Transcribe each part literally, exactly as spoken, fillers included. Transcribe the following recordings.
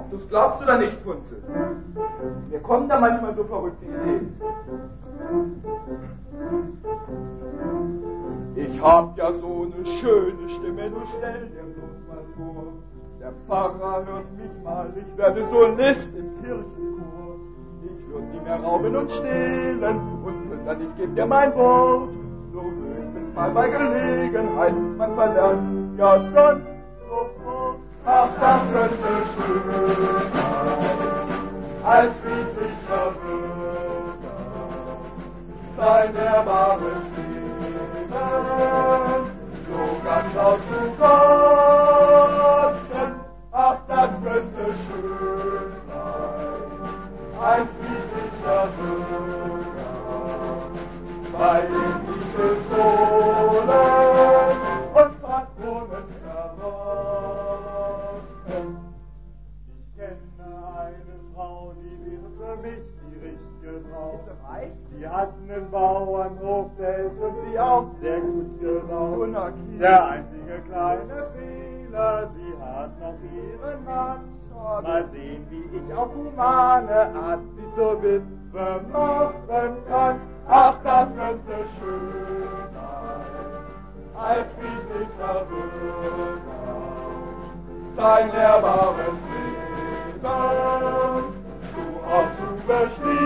Das glaubst du da nicht, Funzel. Mir kommen da manchmal so verrückte Ideen. Ich hab ja so eine schöne Stimme, du stell dir bloß mal vor. Der Pfarrer hört mich mal, ich werde Solist im Kirchenchor. Ich würd nie mehr rauben und stehlen und plündern, ich geb dir mein Wort. So höchstens mal bei Gelegenheit, man verlernt's ja sonst sofort. Ach, das könnte schön sein, als friedlicher Bürger, sein ehrbares Leben, so ganz auszukosten. Ach, das könnte schön sein, ein friedlicher Bürger, bei dem die Pistolen und Patronen verrosten. Ich kenne eine Frau, die wäre für mich die richtige Frau. Ist sie reich? Die hat einen Bauernhof, der ist und sie auch sehr gut gebaut. Der einzige kleine Fehler, sie hat noch ihren Mann. Mal sehen, wie ich auf humane Art sie zur Witwe machen kann. Ach, das könnte schön sein, als friedlicher Bürger, sein ehrbares Leben so auszubeschließen.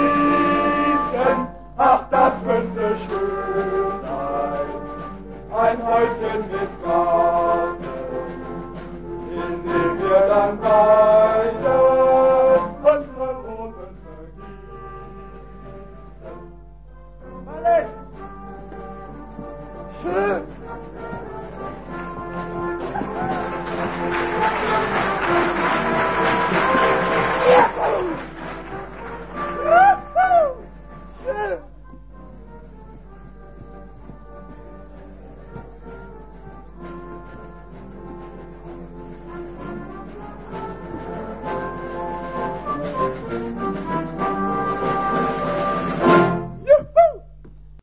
Ach, das könnte schön sein, ein Häuschen mit Garten, in dem wir dann